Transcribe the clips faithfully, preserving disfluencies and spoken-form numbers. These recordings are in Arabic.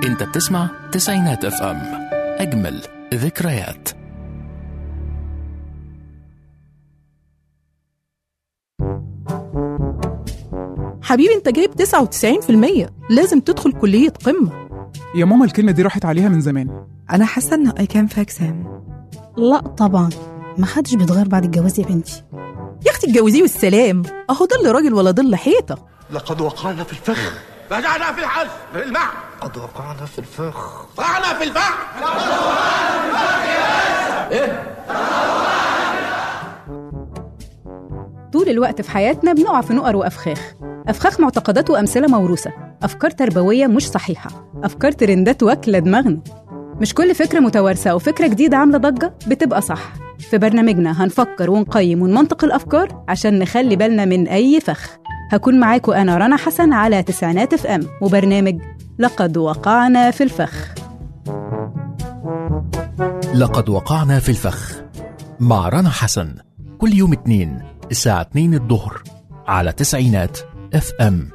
انت بتسمع تسعينات اف ام، اجمل ذكريات. حبيبي انت جايب تسعة وتسعين بالمية، لازم تدخل كلية قمة. يا ماما الكلمة دي راحت عليها من زمان. أنا حاسة إن I can fix him. لا طبعا، ما حدش بيتغير بعد الجواز يا بنتي. يا اختي اتجوزيه والسلام، اهو ضل راجل ولا ضل حيطة. لقد وقعنا في الفخ، رجعنا في الحل الماء. قد وقعنا في الفخ، وقعنا في الفخ. ايه طول الوقت في حياتنا بنقع في نقر وأفخاخ، أفخاخ معتقدات وأمثلة موروثة، أفكار تربوية مش صحيحة، أفكار ترندات واكلة دماغنا. مش كل فكرة متوارثة أو فكرة جديدة عاملة ضجة بتبقى صح. في برنامجنا هنفكر ونقيم ونمنطق الأفكار عشان نخلي بالنا من أي فخ. هكون معاكم أنا رنا حسن على تسعينات اف ام وبرنامج لقد وقعنا في الفخ. لقد وقعنا في الفخ مع رنا حسن، كل يوم اثنين الساعة اتنين الظهر على تسعينات اف ام.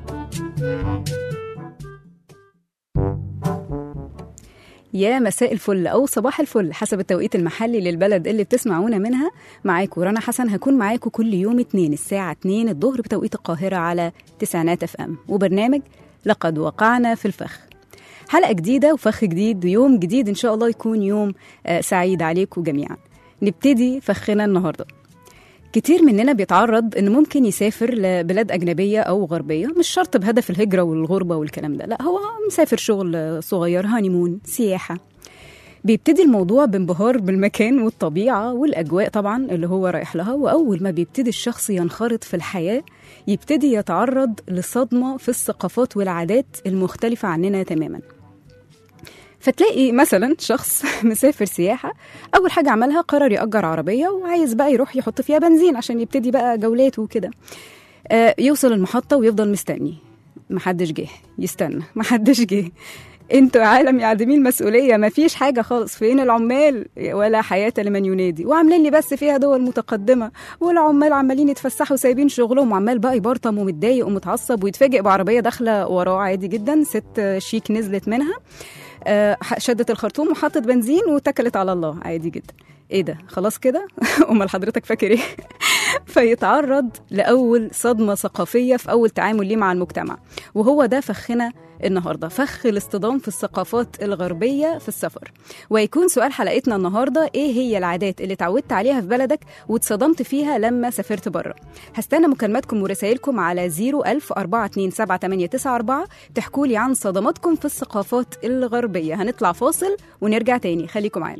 يا مساء الفل أو صباح الفل حسب التوقيت المحلي للبلد اللي بتسمعونا منها. معاكم رنا حسن، هكون معاكم كل يوم اتنين الساعة اتنين الظهر بتوقيت القاهرة على تسعينات اف ام وبرنامج لقد وقعنا في الفخ. حلقة جديدة وفخ جديد ويوم جديد إن شاء الله يكون يوم سعيد عليكم جميعا. نبتدي فخنا النهاردة. كتير مننا بيتعرض إنه ممكن يسافر لبلاد أجنبية أو غربية، مش شرط بهدف الهجرة والغربة والكلام ده، لا هو مسافر شغل صغير، هانيمون، سياحة. بيبتدي الموضوع بانبهار بالمكان والطبيعة والأجواء طبعا اللي هو رايح لها، وأول ما بيبتدي الشخص ينخرط في الحياة يبتدي يتعرض لصدمة في الثقافات والعادات المختلفة عننا تماما. فتلاقي مثلا شخص مسافر سياحة، أول حاجة عملها قرر يأجر عربية وعايز بقى يروح يحط فيها بنزين عشان يبتدي بقى جولاته وكده. آه يوصل المحطة ويفضل مستني، محدش جه، يستنى، محدش جه. انتوا عالم يعدمين المسؤولية، مفيش حاجة خالص، فين العمال؟ ولا حياة لمن ينادي، وعاملين لي بس فيها دول متقدمة، والعمال عمالين يتفسحوا سايبين شغلهم، وعمال بقى يبرطم ومتضايق ومتعصب، ويتفاجئ بعربية داخلة وراه عادي جدا، ست شيك نزلت منها، شدت الخرطوم وحطت بنزين واتكلت على الله عادي جدا. ايه ده؟ خلاص كده؟ امال حضرتك فاكر ايه؟ فيتعرض لأول صدمة ثقافية في أول تعامل ليه مع المجتمع، وهو ده فخنا النهاردة، فخ الاصطدام في الثقافات الغربية في السفر. ويكون سؤال حلقتنا النهاردة: ايه هي العادات اللي تعودت عليها في بلدك واتصدمت فيها لما سافرت بره؟ هستنى مكالماتكم ورسائلكم على زيرو ألف أربعة اتنين سبعة تمانية تسعة أربعة تحكوا لي عن صدماتكم في الثقافات الغربية. هنطلع فاصل ونرجع تاني، خليكم معانا.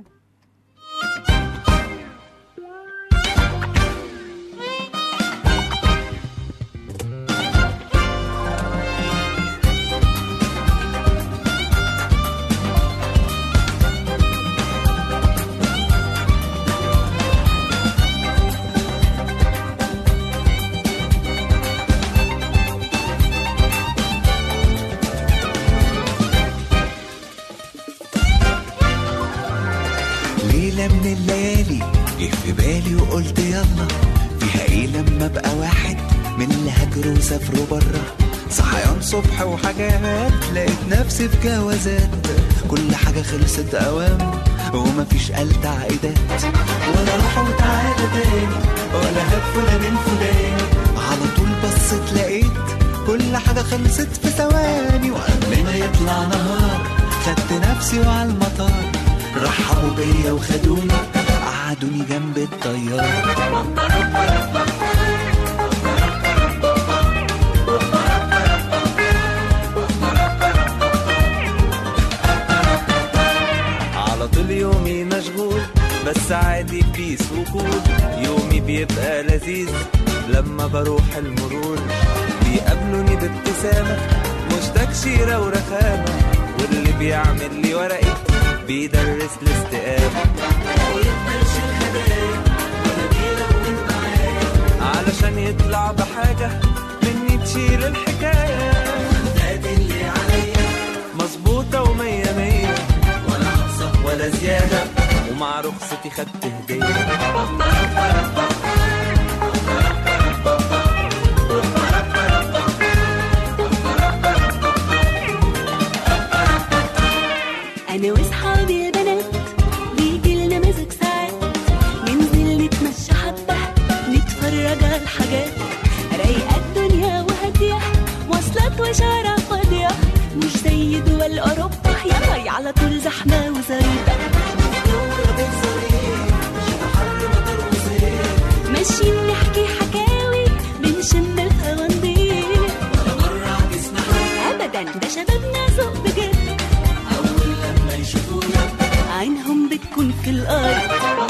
من الليالي جه في بالي وقلت يلا، فيها ايه لما ابقى واحد من اللي هاجروا وسافروا برا. صحيان صبح وحاجات، لقيت نفسي في جوازات، كل حاجة خلصت اوام ومفيش قال تعقيدات، ولا روح وتعالى تاني ولا هات فلان الفلاني. على طول بصيت لقيت كل حاجة خلصت في ثواني، وقبل ما يطلع نهار خدت نفسي وعلى المطار رحبوا بيا وخدوني قعدوني جنب الطيارة. على طول يومي مشغول بس عادي بيس وكول، يومي بيبقى لذيذ لما بروح المرور، بيقابلوني بابتسامة مش تكشيرة ورخامة، واللي بيعمل لي ورقي بيدرس الاستقامة، ويدرس الهدايا ولا بيلون معايا علشان يطلع بحاجة مني تشيل الحكاية. والنادي اللي عليا مظبوطة ومية مية، ولا ناقصة ولا زيادة، ومع رخصتي خدت هدية. زي دول أوروبا، يلا على طول زحمة وزريبة. ماشيين نحكي حكاوي بنشم الهوا نضيق، أبدا ده شبابنا ذوق بجد، أول لما يشوفونا عينهم بتكون في الأرض.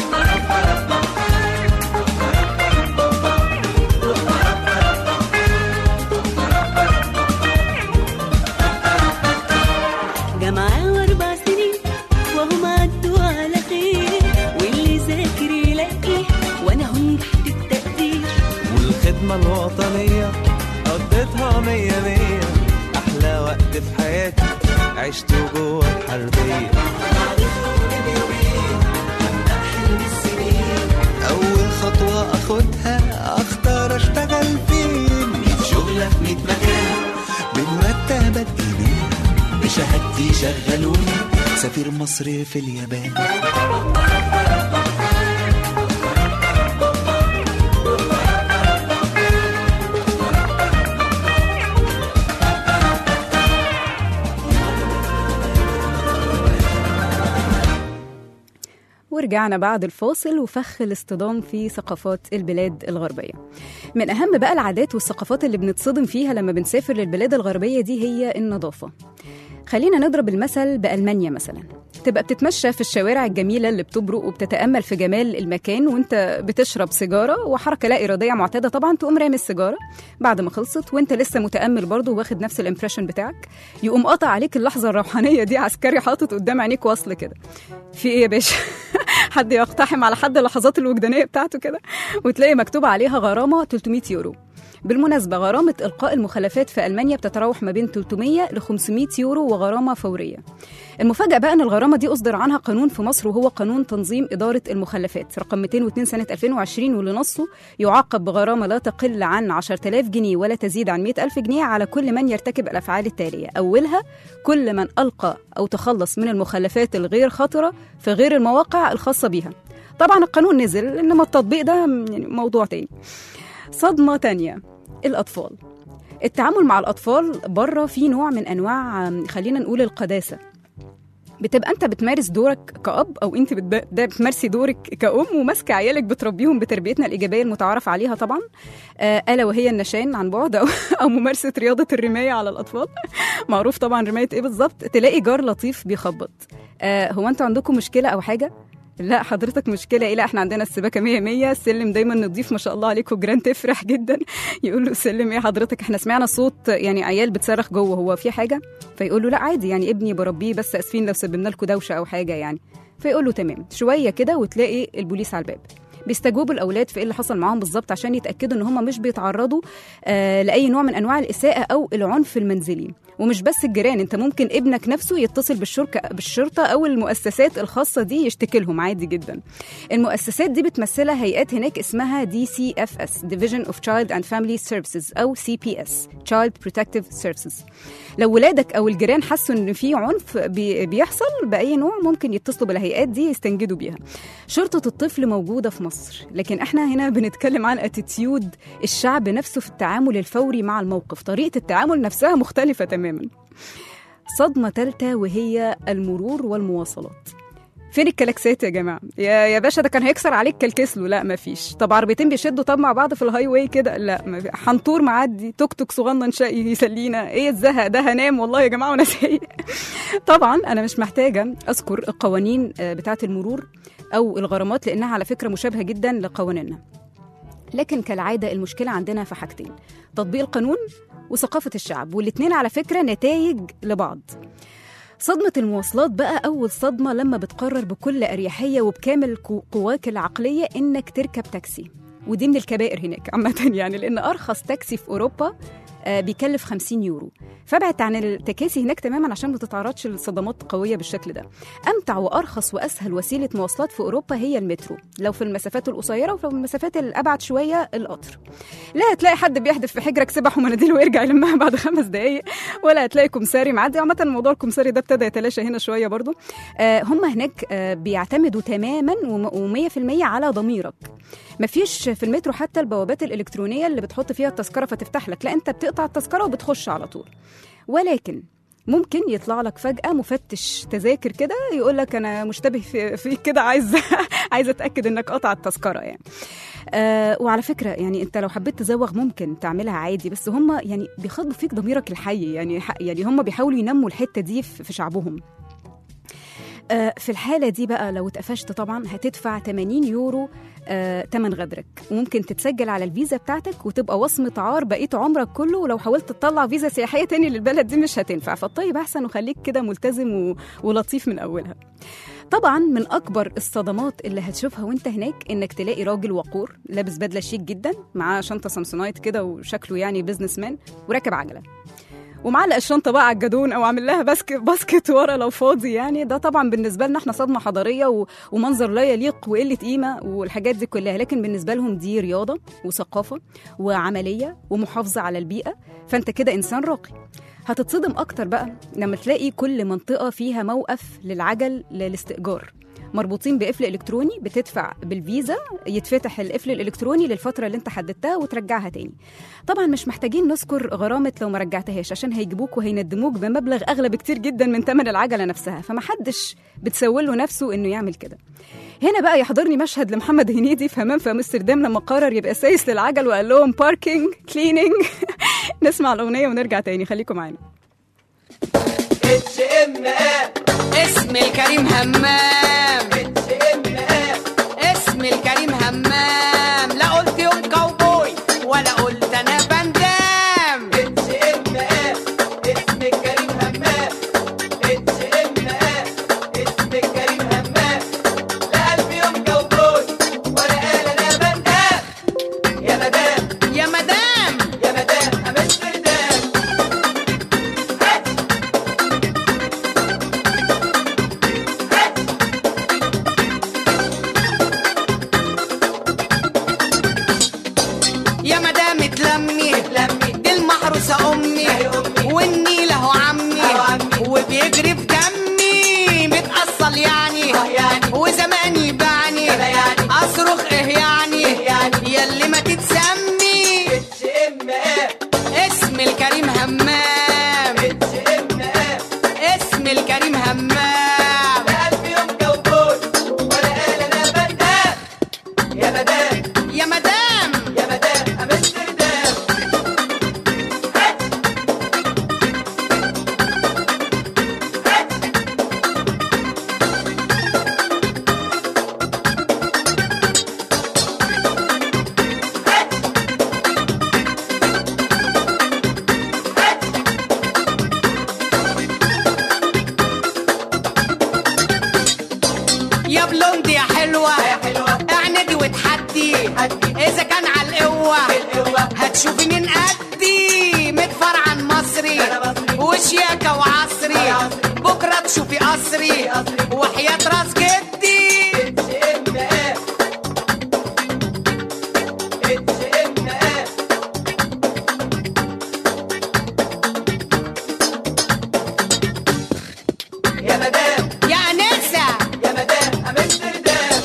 جامعة واربع سنين وهم عدوا على خير، واللي ذاكر يلاقي وانا هنجحت التقدير. والخدمة الوطنية قضيتها مية مية، أحلى وقت في حياتي عشته جوه الحربية. أول خطوة أخدها أختار أشتغل فين، مية شغلة في مية مكان بمرتبات جنيه، بشهادتي شغلوني سفير مصر في اليابان. ورجعنا بعد الفاصل وفخ الاصطدام في ثقافات البلاد الغربية. من أهم بقى العادات والثقافات اللي بنتصدم فيها لما بنسافر للبلاد الغربية دي هي النظافة. خلينا نضرب المثل بألمانيا مثلا، تبقى بتتمشى في الشوارع الجميلة اللي بتبرق وبتتأمل في جمال المكان وانت بتشرب سيجارة، وحركة لا إرادية معتادة طبعا تقوم رامي السيجارة بعد ما خلصت وانت لسه متأمل برضه واخد نفس الامبريشن بتاعك، يقوم قاطع عليك اللحظة الروحانية دي عسكري حاطط قدام عينيك وصل كده، في ايه يا باشا؟ حد يقتحم على حد اللحظات الوجدانية بتاعته كده، وتلاقي مكتوب عليها غرامة ثلاثمية يورو. بالمناسبة غرامة إلقاء المخلفات في ألمانيا بتتراوح ما بين ثلاثمية ل خمسمية يورو وغرامة فورية. المفاجأة بقى أن الغرامة دي أصدر عنها قانون في مصر، وهو قانون تنظيم إدارة المخلفات رقم مئتين واثنين سنة ألفين وعشرين، واللي نصه يعاقب بغرامة لا تقل عن عشرة آلاف جنيه ولا تزيد عن مئة ألف جنيه على كل من يرتكب الأفعال التالية. أولها كل من ألقى أو تخلص من المخلفات الغير خطرة في غير المواقع الخاصة بها. طبعا القانون نزل، إنما التطبيق ده يعني موضوع تاني. صدمة تانية، الأطفال. التعامل مع الأطفال بره في نوع من أنواع خلينا نقول القداسة. بتبقى أنت بتمارس دورك كأب، أو أنت بتمارسي دورك كأم وماسكة عيالك بتربيهم بتربيتنا الإيجابية المتعارف عليها طبعا، آه ألا وهي النشان عن بعد أو, أو ممارسة رياضة الرماية على الأطفال. معروف طبعا رماية إيه بالظبط. تلاقي جار لطيف بيخبط، آه هو أنتوا عندكم مشكلة أو حاجة؟ لا حضرتك مشكلة إيه؟ لا احنا عندنا السباكة مية مية، السلم دايما نضيف ما شاء الله عليكم، جيران تفرح جدا. يقول له سلم ايه حضرتك، احنا سمعنا صوت يعني عيال بتصرخ جوه، هو في حاجة؟ فيقول له لا عادي يعني ابني بربيه، بس اسفين لو سببنا لكم دوشة او حاجة يعني. فيقول له تمام. شوية كده وتلاقي البوليس على الباب، بيستجوبوا الأولاد في إيه اللي حصل معاهم بالظبط عشان يتأكدوا إن هم مش بيتعرضوا آه لأي نوع من أنواع الإساءة أو العنف المنزلي. ومش بس الجيران، انت ممكن ابنك نفسه يتصل بالشركة بالشرطة او المؤسسات الخاصة دي يشتكي لهم عادي جدا. المؤسسات دي بتمثلها هيئات هناك اسمها دي سي إف إس Division of Child and Family Services او سي بي إس Child Protective Services. لو ولادك او الجيران حسوا ان في عنف بي بيحصل بأي نوع ممكن يتصلوا بالهيئات دي يستنجدوا بيها. شرطة الطفل موجودة في مصر، لكن احنا هنا بنتكلم عن اتيتيود الشعب نفسه في التعامل الفوري مع الموقف، طريقة التعامل نفسها مختلفة تماما. صدمة ثالثة وهي المرور والمواصلات. فين الكلاكسات يا جماعة؟ يا يا باشا ده كان هيكسر عليك كلكسله، لا مفيش. طب عربيتين بيشدوا طب مع بعض في الهاي واي كده، لا مفيش. حنطور معدي، توك توك صغنن شقي يسلينا، ايه الزهق ده، هنام والله يا جماعة وانا سايق. طبعا انا مش محتاجة اذكر القوانين بتاعة المرور او الغرامات لانها على فكرة مشابهة جدا لقوانيننا، لكن كالعادة المشكلة عندنا في حاجتين: تطبيق القانون وثقافة الشعب، والاتنين على فكرة نتائج لبعض. صدمة المواصلات بقى أول صدمة لما بتقرر بكل أريحية وبكامل قواك العقلية إنك تركب تاكسي، ودي من الكبائر هناك عامة يعني، لأن أرخص تاكسي في أوروبا بيكلف خمسين يورو، فابعد عن التكاسي هناك تماما عشان ما تتعرضش لصدمات قوية بالشكل ده. أمتع وأرخص وأسهل وسيلة مواصلات في أوروبا هي المترو، لو في المسافات القصيرة، وفي المسافات الأبعد شوية القطر. لا هتلاقي حد بيحدف في حجرك سبح ومناديل ويرجع يلمها بعد خمس دقايق، ولا هتلاقي كمساري معدي. عامة الموضوع الكمساري ده ابتدى يتلاشى هنا شوية برضو. آه هم هناك آه بيعتمدوا تماما ومية في المية على ضميرك. مفيش في المترو حتى البوابات الإلكترونية اللي بتحط فيها التذكرة فتفتح لك، لا أنت بتقطع التذكرة وبتخش على طول. ولكن ممكن يطلع لك فجأة مفتش تذاكر كده يقول لك أنا مشتبه في فيك كده، عايز عايز أتأكد إنك قطع التذكرة يعني. آه وعلى فكرة يعني أنت لو حبيت تزوغ ممكن تعملها عادي، بس هم يعني بيخاطبوا فيك ضميرك الحي يعني، يعني هم بيحاولوا ينموا الحتة دي في شعبهم. آه في الحالة دي بقى لو اتقفشت طبعا هتدفع ثمانين يورو آه تمن غدرك، وممكن تتسجل على الفيزا بتاعتك وتبقى وصمة عار بقيت عمرك كله، ولو حاولت تطلع فيزا سياحية تاني للبلد دي مش هتنفع. فالطيب أحسن وخليك كده ملتزم و... ولطيف من أولها. طبعا من أكبر الصدمات اللي هتشوفها وانت هناك إنك تلاقي راجل وقور لابس بدلة شيك جدا، معاه شنطة سامسونايت كده وشكله يعني بيزنس مان، وراكب عجلة ومعلق الشنطه بقى على الجدون او عامل لها باسكت باسكت ورا لو فاضي يعني. ده طبعا بالنسبه لنا احنا صدمه حضاريه و... ومنظر لا يليق وقله قيمه والحاجات دي كلها، لكن بالنسبه لهم دي رياضه وثقافه وعمليه ومحافظه على البيئه، فانت كده انسان راقي. هتتصدم اكتر بقى لما تلاقي كل منطقه فيها موقف للعجل للاستئجار مربوطين بقفل إلكتروني، بتدفع بالفيزا يتفتح القفل الإلكتروني للفترة اللي انت حددتها وترجعها تاني. طبعا مش محتاجين نذكر غرامة لو ما رجعتهاش عشان هيجيبوك وهيندموك بمبلغ أغلى بكتير جدا من ثمن العجلة نفسها، فمحدش بتسوله نفسه إنه يعمل كده. هنا بقى يحضرني مشهد لمحمد هنيدي في همام في أمستردام لما قرر يبقى سايس للعجل وقال لهم باركينج كليننج. نسمع الأغنية ونرجع تاني، خليكم معانا. اتش ام اسم الكريم همام، اسم الكريم همام، لا قلت يوم كاوبوي ولا قلت انا بندام. اتش ام اسم الكريم همام، اتش ام اسم الكريم همام، لا قلت يوم كاوبوي ولا قال انا بندام. يا مدام يا مدام يا مدام امستردام. يا مدام اتلمي دي المحروسة أمي والنيل أهو عمي وبيجري في دمي متأصل يعني وزماني بعني أصرخ إيه يعني ياللي ما تتسمي. اسم الكريم همام، اسم الكريم همام، لا قلب يوم كاوبوي ولا قال أنا بندام. يا مدام يا مدام يا مدام أمستردام. يا بلوندي يا حلوة اعندي وتحدي، إذا كان على القوة هتشوفي من قدي، متفرع عن مصري وشياكة وعصري، بكرة تشوفي قصري وحياة راس جدي. يا مدام يا أنسة يا مدام أمستردام.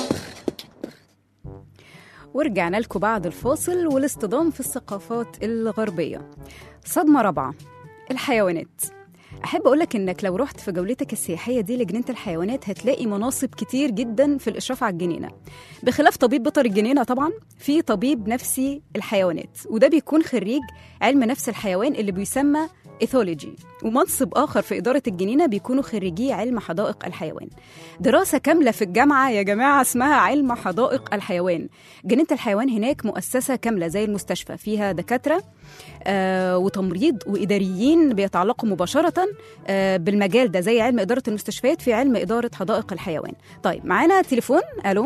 ورجعنا لكم بعد الفاصل والاصطدام في الثقافات الغربية. صدمة رابعة، الحيوانات. أحب أقولك إنك لو رحت في جولتك السياحية دي لجنينة الحيوانات هتلاقي مناصب كتير جدا في الإشراف على الجنينة، بخلاف طبيب بيطري الجنينة طبعا في طبيب نفسي الحيوانات، وده بيكون خريج علم نفس الحيوان اللي بيسمى إيثولوجي، ومنصب آخر في إدارة الجنينة بيكونوا خريجي علم حدائق الحيوان. دراسة كاملة في الجامعة يا جماعة اسمها علم حدائق الحيوان. جنينة الحيوان هناك مؤسسة كاملة زي المستشفى، فيها دكاترة آه وتمريض وإداريين بيتعلقوا مباشرة آه بالمجال ده، زي علم إدارة المستشفيات في علم إدارة حدائق الحيوان. طيب معانا تليفون. ألو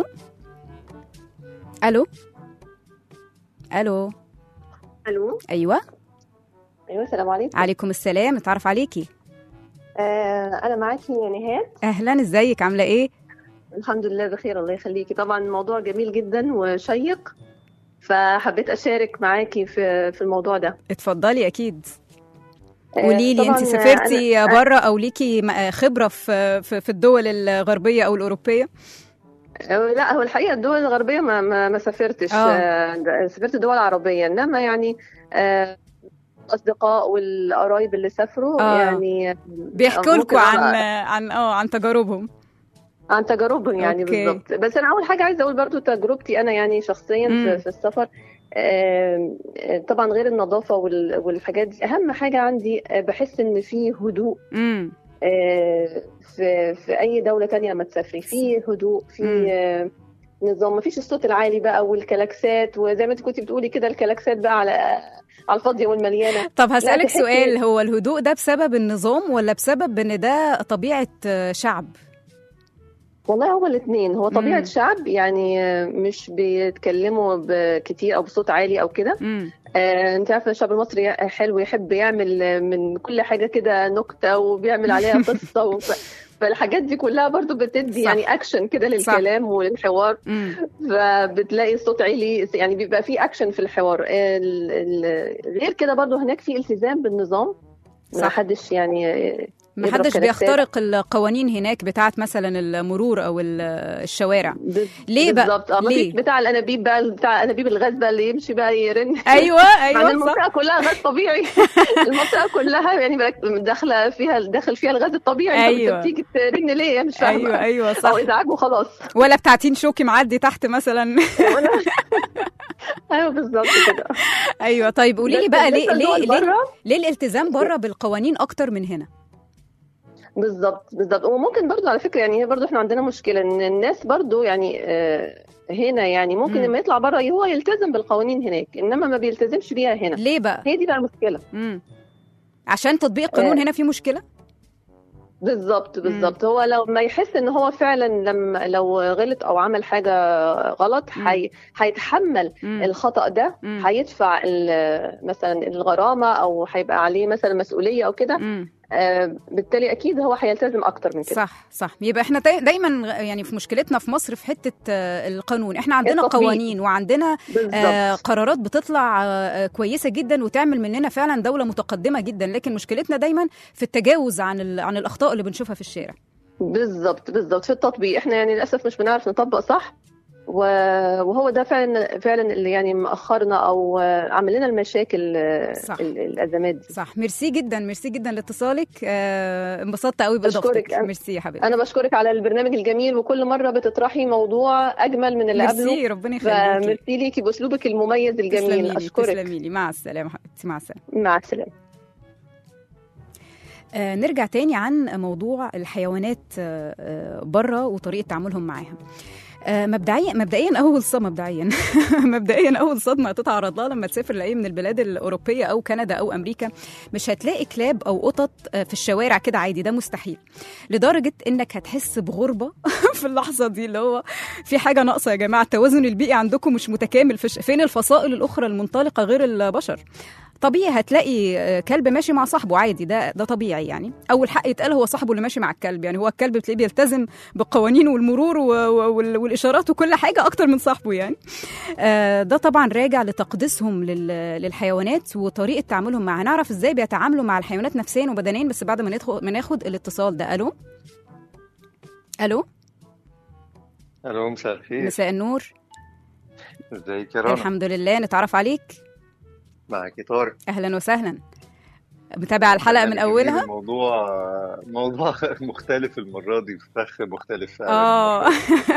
ألو ألو ألو أيوة أيوة السلام عليكم. عليكم السلام، اتعرف عليكي. آه أنا معاكي نهاد. أهلا، ازيك، عاملة إيه؟ الحمد لله بخير الله يخليكي. طبعا الموضوع جميل جدا وشيق، فحبيت أشارك معاكي في في الموضوع ده. اتفضلي. أكيد. قولي لي، أنت سافرتي بره أو ليكي خبرة في في الدول الغربية أو الأوروبية؟ لا، هو الحقيقة الدول الغربية ما ما, ما سافرتش. آه. سافرت دول عربية، إنما يعني آه الاصدقاء والقرايب اللي سافروا آه. يعني بيحكوا لكم عن عن اه عن تجاربهم عن تجاربهم يعني. أوكي. بالظبط. بس انا اول حاجه عايزه اقول برضو تجربتي انا يعني شخصيا في, في السفر. آه طبعا غير النظافه وال- والحاجات دي، اهم حاجه عندي آه، بحس ان في هدوء. امم آه، في في اي دوله تانية لما تسافري في هدوء، في آه، نظام، ما فيش الصوت العالي بقى والكلاكسات، وزي ما انت كنتي بتقولي كده الكلاكسات بقى على على الفاضيه والمليانه. طب لا، هسألك تحسي- سؤال، هو الهدوء ده بسبب النظام ولا بسبب ان ده طبيعة آه، شعب؟ والله هو الاثنين، هو طبيعه مم. شعب يعني آه، مش بيتكلموا بكتير او بصوت عالي او كده. امم آه، انت عارفه الشعب المصري حلو، يحب يعمل آه، من كل حاجه كده نكته وبيعمل عليها قصه وف... فالحاجات دي كلها برضو بتدي صح. يعني اكشن كده للكلام وللحوار. امم فبتلاقي الصوت عالي يعني بيبقى فيه اكشن في الحوار. ال- ال- غير كده برضو هناك في التزام بالنظام، ما صح. حدش يعني ما يضرب حدش كلاكسات. بيخترق القوانين هناك بتاعت مثلا المرور او ال- الشوارع. بز- ليه بقى؟ بالظبط. اه، مفيش ليه؟ بتاع الانابيب بقى، بتاع انابيب الغاز بقى اللي يمشي بقى يرن. ايوه مع ايوه ان صح. المنطقه كلها غاز طبيعي. المنطقه كلها يعني بقى داخله فيها داخل فيها الغاز الطبيعي. أيوة. طب انت بتيجي ترن ليه؟ مش فاهمه. ايوه ايوه صح. او ازعاج وخلاص. ولا بتاعتين شوكي معدي تحت مثلا. ايوه بالظبط كده. ايوه طيب قولي لي بس بقى ليه بالنسبة ليه لدول ليه, برا، ليه الالتزام بره بالقوانين اكتر من هنا؟ بالظبط بالظبط. وممكن برضو على فكره يعني هي برضو احنا عندنا مشكله ان الناس برضو يعني آه، هنا يعني ممكن مم. لما يطلع بره هو يلتزم بالقوانين هناك، انما ما بيلتزمش بيها هنا. ليه بقى؟ هي دي بقى المشكله. امم عشان تطبيق القانون آه. هنا فيه مشكلة؟ بالظبط بالظبط. هو لو ما يحس ان هو فعلا لما لو غلط او عمل حاجه غلط حي... هيتحمل مم. الخطأ ده، مم. هيدفع ال- مثلا الغرامه او هيبقى عليه مثلا مسؤوليه او كده. امم آه، بالتالي اكيد هو هيلتزم اكتر من كده. صح صح. يبقى احنا داي- دايما يعني في مشكلتنا في مصر في حته آه، القانون. احنا عندنا التطبيق. قوانين وعندنا بالظبط. آه، قرارات بتطلع آه، كويسه جدا وتعمل مننا فعلا دوله متقدمه جدا، لكن مشكلتنا دايما في التجاوز عن ال- عن الاخطاء اللي بنشوفها في الشارع. بالظبط بالظبط. في التطبيق احنا يعني للاسف مش بنعرف نطبق صح، و- وهو ده فعلا فعلا اللي يعني مأخرنا او عامل لنا المشاكل، صح. ال- الازمات دي. صح. ميرسي جدا ميرسي جدا لاتصالك. آه، انبسطت قوي بشكرك. باضافتك. أنا- ميرسي يا حبيبتي. انا بشكرك على البرنامج الجميل، وكل مره بتطرحي موضوع اجمل من اللي قبله. ميرسي ربنا يخليكي. فميرسي ليكي باسلوبك المميز الجميل. تسلميلي اشكرك. تسلميلي. مع السلامه حبيبتي. مع السلامه. مع السلامه. آه نرجع تاني عن موضوع الحيوانات آه آه بره وطريقة تعاملهم معاها. آه مبدئيا مبدئيا اول صدمه مبدئيا مبدئيا اول صدمه هتتعرض لها لما تسافر لاي من البلاد الاوروبيه او كندا او امريكا، مش هتلاقي كلاب او قطط آه في الشوارع كده عادي، ده مستحيل. لدرجه انك هتحس بغربه في اللحظه دي، اللي هو في حاجه ناقصه يا جماعه، التوازن البيئي عندكم مش متكامل. في ش... فين الفصائل الاخرى المنطلقه غير البشر؟ طبيعي هتلاقي كلب ماشي مع صاحبه عادي، ده ده طبيعي يعني. اول حق يتقال هو صاحبه اللي ماشي مع الكلب، يعني هو الكلب بتلاقيه بيلتزم بالقوانين والمرور والاشارات وكل حاجه اكتر من صاحبه يعني. ده طبعا راجع لتقديسهم للحيوانات وطريقه تعاملهم معها. هنعرف ازاي بيتعاملوا مع الحيوانات نفسيا وبدنيا بس بعد ما ندخل ما ناخد الاتصال ده. الو الو الو مساء الخير. مساء النور. ازيك يا رنا؟ الحمد لله. نتعرف عليك. معاكي طارق. اهلا وسهلا. متابع الحلقه من اولها؟ الموضوع موضوع مختلف المره دي، في فخ مختلف اه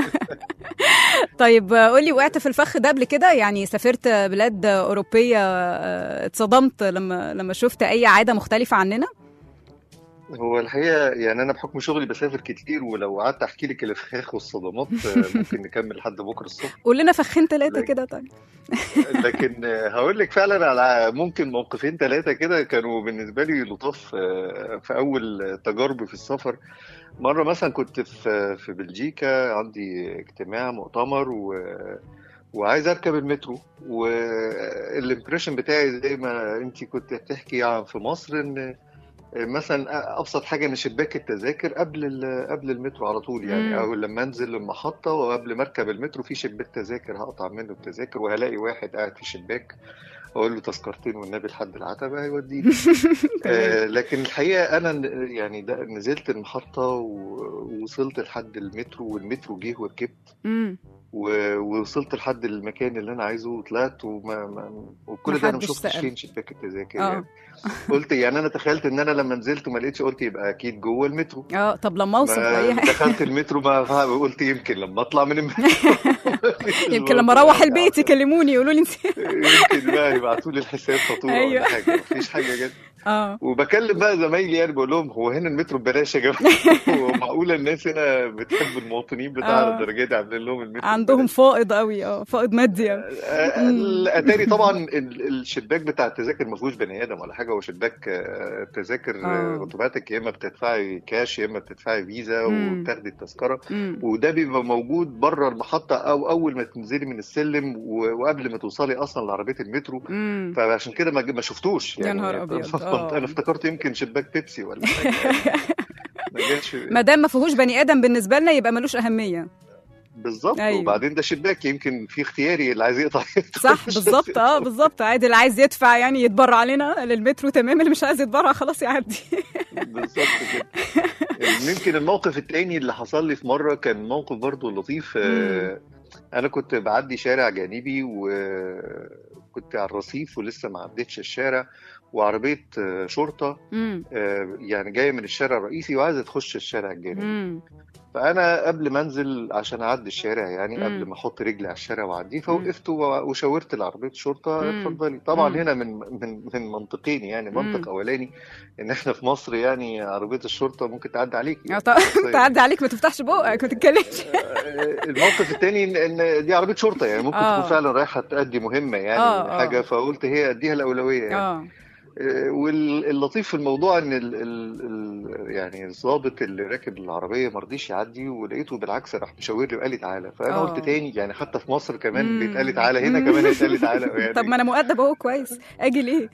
طيب قولي، وقعت في الفخ ده قبل كده؟ يعني سافرت بلاد اوروبيه اتصدمت لما لما شفت اي عاده مختلفه عننا؟ هو الحقيقه يعني انا بحكم شغلي بسافر كتير، ولو قعدت احكي لك الفخاخ والصدمات ممكن نكمل لحد بكره الصبح. قول لنا فخين ثلاثه كده. طيب لكن هقول لك فعلا على ممكن موقفين ثلاثه كده كانوا بالنسبه لي لطاف في اول تجاربي في السفر. مره مثلا كنت في في بلجيكا، عندي اجتماع مؤتمر و وعايز اركب المترو، والامبريشن بتاعي زي ما انت كنت بتحكي عن في مصر ان مثلا ابسط حاجه ان شباك التذاكر قبل قبل المترو على طول يعني، او لما انزل المحطه وقبل ما اركب المترو في شباك تذاكر هقطع منه التذاكر، وهلاقي واحد قاعد في الشباك اقول له تذكرتين والنبي لحد العتبه هيوديني. آه لكن الحقيقه انا يعني ده نزلت المحطه ووصلت لحد المترو، والمترو جه وركبت. ووصلت لحد المكان اللي انا عايزه وطلعت وما ما وكل ده انا ما شفتش فين شباك التذاكر يعني. قلت يعني انا تخيلت ان انا لما نزلت وما لقيتش قلت يبقى اكيد جوه المترو. اه طب لما اوصل اي حاجه دخلت المترو ما قلت يمكن لما اطلع من المترو يمكن لما اروح البيت يكلموني يقولوا لي انت يمكن بقى يبعتوا لي الحساب فاتوره ولا حاجه مفيش حاجه جت. اه وبكلم بقى زمايلي يعني بقول لهم هو هنا المترو ببلاش يا جماعه؟ هو معقوله الناس هنا بتحب المواطنين بتاع الدرجه دي عاملين لهم المترو عندهم فائض قوي اه فائض مادي يعني. اتاري طبعا الشباك بتاع التذاكر ما فيهوش بني ادم ولا حاجه، هو شباك تذاكر اوتوماتيك، يا اما بتدفعي كاش يا اما بتدفعي فيزا وبتاخدي التذكره، وده بيبقى موجود بره المحطه او اول ما تنزلي من السلم وقبل ما توصلي اصلا لعربيه المترو. فعشان كده ما شفتوش يعني. يا نهار ابيض. انا افتكرت يمكن شباك بيبسي ولا حاجه ما دام ما فيهوش بني ادم بالنسبه لنا يبقى ملوش اهميه. بالظبط. أيوة. وبعدين ده شباك يمكن في اختياري اللي عايز يقطع صح بالظبط. اه بالظبط عادي، اللي عايز يدفع يعني يتبرع علينا للمترو تمام، اللي مش عايز يتبرع خلاص يعدي. بالظبط كده. يمكن الموقف التاني اللي حصل لي في مره كان موقف برضو لطيف. آه انا كنت بعدي شارع جانبي وكنت على الرصيف ولسه ما عديتش الشارع، وعربيه شرطه آه يعني جايه من الشارع الرئيسي وعايزه تخش الشارع الجانبي. فانا قبل ما انزل عشان اعدي الشارع يعني مم. قبل ما احط رجلي على الشارع واعديه فوقفت وشاورت لعربيه الشرطه اتفضلي. طبعا مم. هنا من من من منطقين يعني. منطق مم. اولاني ان احنا في مصر يعني عربيه الشرطه ممكن تعدي عليك يعني. تعدي عليك ما تفتحش بقك ما تتكلمش. الموقف الثاني ان دي عربيه شرطه يعني ممكن آه. تكون فعلا رايحه تأدي مهمه يعني آه. حاجه، فقلت هي اديها الاولويه يعني. آه. واللطيف في الموضوع ان ال ال يعني الضابط اللي راكب العربيه ما رضيش يعدي، ولقيته بالعكس راح مشاور لي وقال لي تعالى. فانا أوه. قلت تاني يعني حتى في مصر كمان بيتقال لي تعالى، هنا كمان هيتقال لي تعالى يعني. طب ما انا مؤدب اهو كويس اجي ليه؟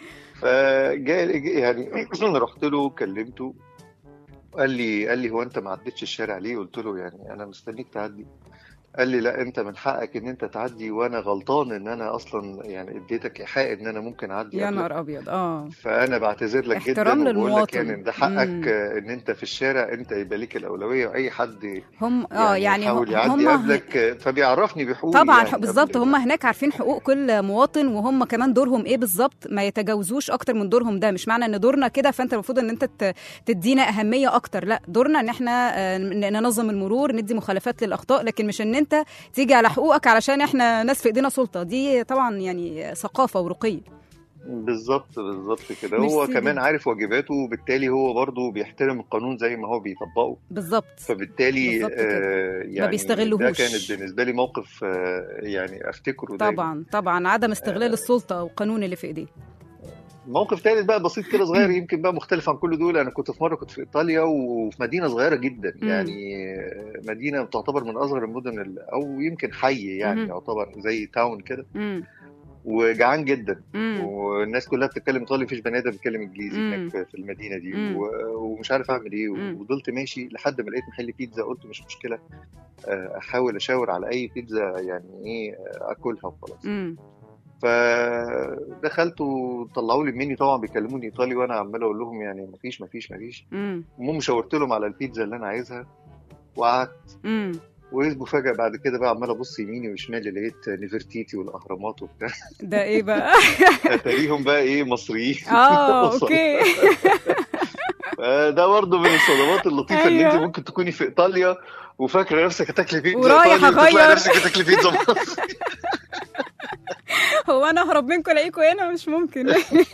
فجاء يعني رحت له كلمته قال لي قال لي هو انت ما عدتش الشارع ليه؟ قلت له يعني انا مستنيك تعدي. قال لي لا انت من حقك ان انت تعدي وانا غلطان ان انا اصلا يعني اديتك ايحاء ان انا ممكن اعدي. يا نهار ابيض. اه فانا بعتذر لك جدا وبقول لك يعني ده حقك مم. ان انت في الشارع انت يبقى ليك الاولويه، واي حد هم اه يعني يحاول يعدي قبلك فبيعرفني بحقوقي طبعا يعني بالظبط. هم هناك عارفين حقوق كل مواطن، وهم كمان دورهم ايه بالظبط، ما يتجاوزوش اكتر من دورهم. ده مش معنى ان دورنا كده فانت المفروض ان انت تدينا اهميه اكتر، لا دورنا ان احنا ننظم المرور ندي مخالفات للاخطاء، لكن مش ان انت تيجي على حقوقك علشان احنا ناس في ايدينا سلطه. دي طبعا يعني ثقافه ورقي. بالظبط بالظبط كده. هو كمان عارف واجباته وبالتالي هو برضه بيحترم القانون زي ما هو بيطبقه بالظبط. فبالتالي آه يعني ما بيستغلهوش. ده كانت بالنسبه لي موقف آه يعني افتكره طبعا دايما. طبعا عدم استغلال آه السلطه والقانون اللي في ايديه. موقف ثالث بقى بسيط كده صغير يمكن بقى مختلف عن كل دول. انا كنت في مره كنت في ايطاليا وفي مدينه صغيره جدا يعني مدينه تعتبر من اصغر المدن او يمكن حي يعني يعتبر زي تاون كده، وجعان جدا مم. والناس كلها بتتكلم ايطالي، مفيش بني ادم بيتكلم انجليزي هناك في المدينه دي مم. ومش عارف اعمل ايه. وفضلت ماشي لحد ما لقيت محل بيتزا، قلت مش مشكله احاول اشاور على اي بيتزا يعني ايه اكلها وخلاص. فدخلت وطلعوا لي مني طبعا بيكلموني ايطالي وانا عمال اقول لهم يعني مفيش مفيش مفيش. المهم شاورت لهم على البيتزا اللي انا عايزها وقعدت. ويسبوا فجأة بعد كده بقى عمال ابص يميني وشمالي لقيت نيفرتيتي والاهرامات وبتاع. ده ايه بقى؟ اتاريهم بقى ايه مصريين. اه اوكي. ده برضه من الصدمات اللطيفه اللي انت ممكن تكوني في ايطاليا وفاكره نفسك هتاكلي بيتزا ورايح اغير نفسك هتاكلي بيتزا مصري. هو انا اهرب منكم الاقيكم هنا؟ مش ممكن.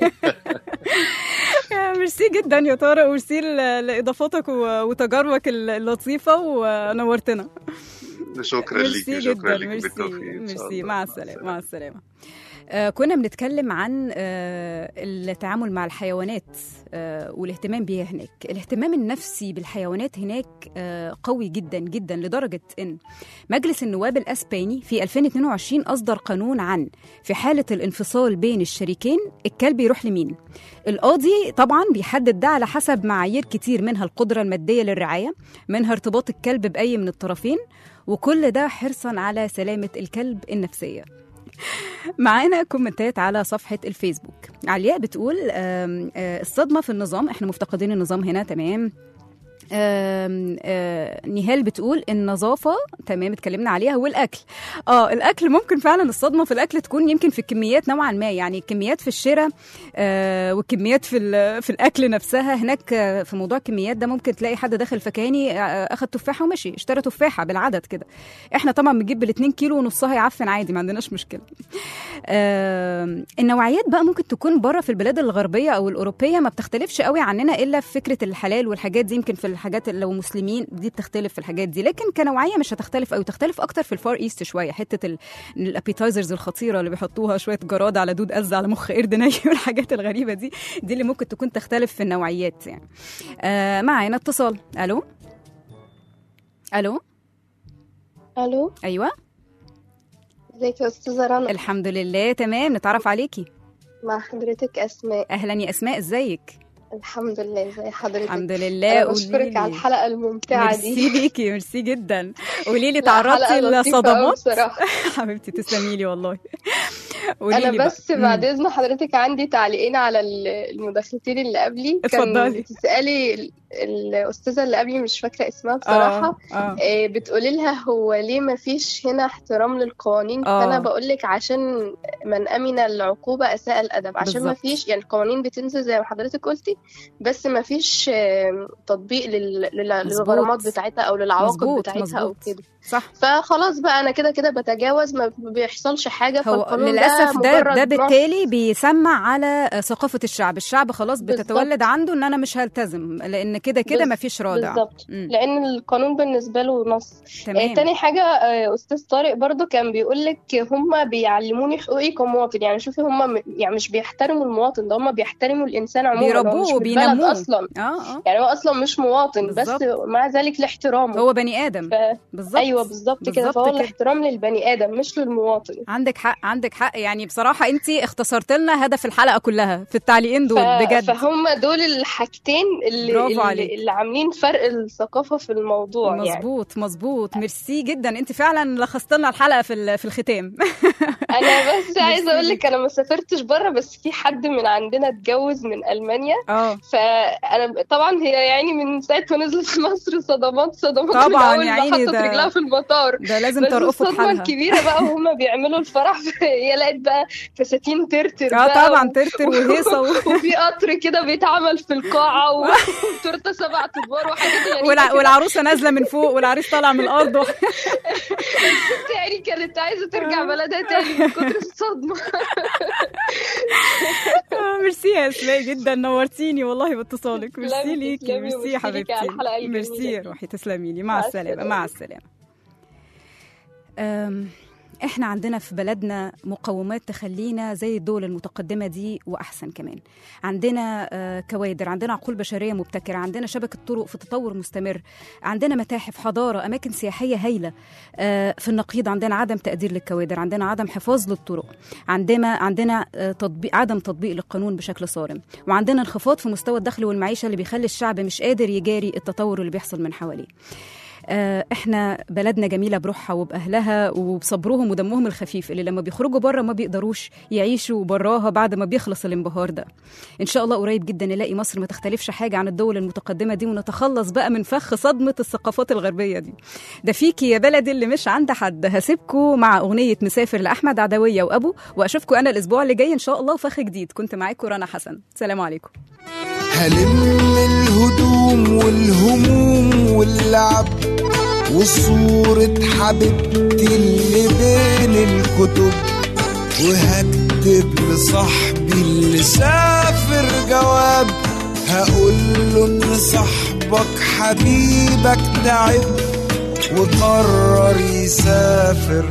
ميرسي جدا يا طارق، وميرسي لاضافاتك وتجاربك اللطيفه ونورتنا. شكرا ليكي. شكرا ليكي. ميرسي ميرسي. مع السلامه. مع السلامه. آه كنا بنتكلم عن آه التعامل مع الحيوانات آه والاهتمام بيها هناك. الاهتمام النفسي بالحيوانات هناك آه قوي جدا جدا، لدرجة أن مجلس النواب الأسباني في ألفين واثنين وعشرين أصدر قانون عن في حالة الانفصال بين الشريكين الكلب يروح لمين. القاضي طبعا بيحدد ده على حسب معايير كتير، منها القدرة المادية للرعاية، منها ارتباط الكلب بأي من الطرفين، وكل ده حرصا على سلامة الكلب النفسية. معانا كومنتات على صفحة الفيسبوك. علياء بتقول الصدمة في النظام، احنا مفتقدين النظام هنا تمام. آم آم نهال بتقول النظافة تمام اتكلمنا عليها، والأكل اه الأكل ممكن فعلا الصدمة في الأكل تكون يمكن في الكميات نوعا ما، يعني الكميات في الشراء آه والكميات في في الأكل نفسها. هناك في موضوع الكميات ده ممكن تلاقي حد داخل فكاني أخد تفاحة ومشي اشترى تفاحة بالعدد كده، احنا طبعا بنجيب بالاتنين كيلو ونصها يعفن عادي، ما عندناش مشكلة. آه النوعيات بقى ممكن تكون بره في البلاد الغربية أو الأوروبية ما بتختلفش قوي عننا إلا في فكرة الحلال والحاجات دي، يمكن في الحاجات لو مسلمين دي بتختلف في الحاجات دي، لكن كنوعية مش هتختلف أو تختلف أكتر في الفار إيست شوية. حتة الابيتايزرز الخطيرة اللي بيحطوها شوية جراد على دود أز على مخ قرد ني والحاجات الغريبة دي دي اللي ممكن تكون تختلف في النوعيات يعني. آه معانا اتصال. ألو ألو ألو أيوة ازيك يا أستاذة رنا؟ الحمد لله تمام. نتعرف عليكي. مع حضرتك أسماء. أهلا يا أسماء، ازيك؟ الحمد لله. زي حضرتك؟ الحمد لله. بشكرك على الحلقة الممتعة دي. ميرسي ليكي، ميرسي جدا. قولي لي تعرضتي لصدمات؟ حبيبتي تسلمي لي والله. انا بس بقى. بعد اذن حضرتك عندي تعليقين على المداخلتين اللي قبلي. اتفضلي. كان بتسالي الاستاذه اللي قبلي مش فاكره اسمها بصراحه، آه. آه. بتقولي لها هو ليه ما فيش هنا احترام للقوانين؟ آه. فانا بقول لك عشان من امن العقوبه اساء الادب، عشان ما فيش يعني القوانين بتنزل زي ما حضرتك قلتي، بس ما فيش تطبيق للغرامات بتاعتها او للعواقب مزبوط. بتاعتها مزبوط. او كده. صح. فخلاص بقى انا كده كده بتجاوز، ما بيحصلش حاجه. فالقانون للاسف ده ده, ده بالتالي بيسمع على ثقافه الشعب. الشعب خلاص بتتولد بالزبط. عنده ان انا مش هلتزم لان كده كده ما فيش رادع بالظبط، لان القانون بالنسبه له نص. تمام. آه تاني حاجه آه استاذ طارق برضو كان بيقول لك هم بيعلموني حقوقي كمواطن. يعني شوفي هم يعني مش بيحترموا المواطن ده، هم بيحترموا الانسان عموما، بيربوه وبينموه اصلا. آه آه. يعني هو اصلا مش مواطن بالزبط. بس مع ذلك لاحترامه هو بني ادم. ف... بالظبط. ايوه بالظبط كده. فهو الاحترام للبني ادم مش للمواطن. عندك حق، عندك حق. يعني بصراحه انت اختصرت لنا هدف الحلقه كلها في التعليقين دول. ف... بجد فهم دول الحاجتين اللي اللي, اللي عاملين فرق الثقافه في الموضوع. مظبوط يعني. مظبوط. ميرسي جدا، انت فعلا لخصت لنا الحلقه في في الختام. انا بس عايزه اقول لك انا ما سافرتش بره، بس في حد من عندنا اتجوز من المانيا. اه فانا طبعا هي يعني من ساعه ما نزلت في مصر صدمات صدمات طبعا من يعني حطت رجلها في المطار. ده لازم ترقفوا في حالها. الصدمه الكبيره بقى وهم بيعملوا الفرح هي لقت بقى فساتين ترتر. اه طبعا ترتر وهيصه وفي قطر كده بيتعمل في القاعه وتورته سبع ادوار وحاجات يعني. والع... والعروسه نازله من فوق والعريس طالع من الارض و... يعني كانت عايزه ترجع بلدها تاني من كتر الصدمه. ميرسي يا اسماء جدا، نورتيني والله باتصالك. ميرسي ليكي. ميرسي يا حبيبتي. ميرسي يا روحي، تسلمي لي. مع السلامه. مع السلامه. أم... احنا عندنا في بلدنا مقومات تخلينا زي الدول المتقدمة دي وأحسن كمان. عندنا آه كوادر، عندنا عقول بشرية مبتكرة، عندنا شبكة طرق في تطور مستمر، عندنا متاحف، حضارة، أماكن سياحية هايلة. آه في النقيض عندنا عدم تقدير للكوادر، عندنا عدم حفاظ للطرق، عندنا عندنا آه تطبيق عدم تطبيق للقانون بشكل صارم، وعندنا انخفاض في مستوى الدخل والمعيشة اللي بيخلي الشعب مش قادر يجاري التطور اللي بيحصل من حواليه. احنا بلدنا جميله بروحها وباهلها وبصبرهم ودمهم الخفيف اللي لما بيخرجوا بره ما بيقدروش يعيشوا براها بعد ما بيخلص الانبهار ده. ان شاء الله قريب جدا نلاقي مصر ما تختلفش حاجه عن الدول المتقدمه دي، ونتخلص بقى من فخ صدمه الثقافات الغربيه دي. ده فيكي يا بلدي اللي مش عند حد. هسيبكم مع اغنيه مسافر لاحمد عدويه وابو، واشوفكم انا الاسبوع اللي جاي ان شاء الله وفخ جديد. كنت معاكم رنا حسن، سلام عليكم. هلم الهدوم والهموم واللعب وصورة حبيبتي اللي بين الكتب، وهكتب لصاحبي اللي سافر جواب، هقول له ان صاحبك حبيبك تعب وقرر يسافر.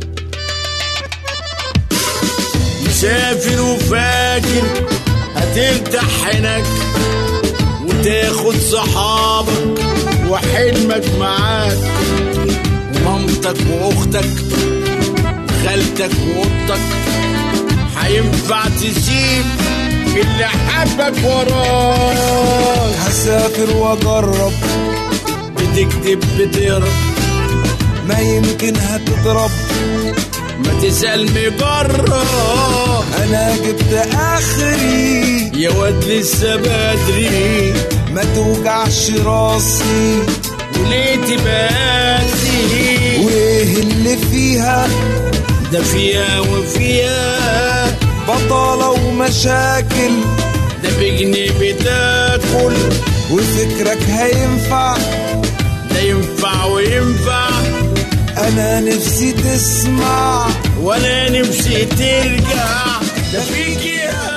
مسافر وفاكر هترتاح هناك وتاخد صحابك وحلمك معاك، ومامتك واختك وخالتك واختك، هينفع تسيب اللي حبك وراك. هسافر واجرب، بتكتب بتقرب، ما يمكن هتضرب، ما تسأل مجرب. انا جبت اخري يا واد لسه بدري، ما توجعش راسي وليه تباتي وايه اللي فيها ده فيها وفيها بطالة ومشاكل ده بجنيه بتاكل وفكرك هينفع ده ينفع وينفع انا نفسي تسمع وانا نفسي ترجع ده فيك يا